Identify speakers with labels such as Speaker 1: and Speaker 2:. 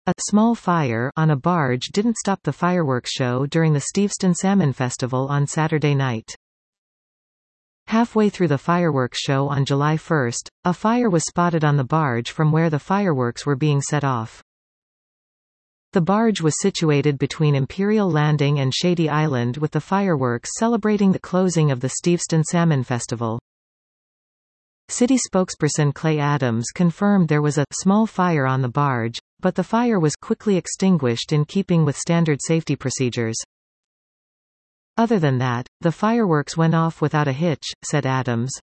Speaker 1: A small fire on a barge didn't stop the fireworks show during the Steveston Salmon Festival on Saturday night. Halfway through the fireworks show on July 1, a fire was spotted on the barge from where the fireworks were being set off. The barge was situated between Imperial Landing and Shady Island, with the fireworks celebrating the closing of the Steveston Salmon Festival. City spokesperson Clay Adams confirmed there was a small fire on the barge, but the fire was quickly extinguished in keeping with standard safety procedures. Other than that, the fireworks went off without a hitch, said Adams.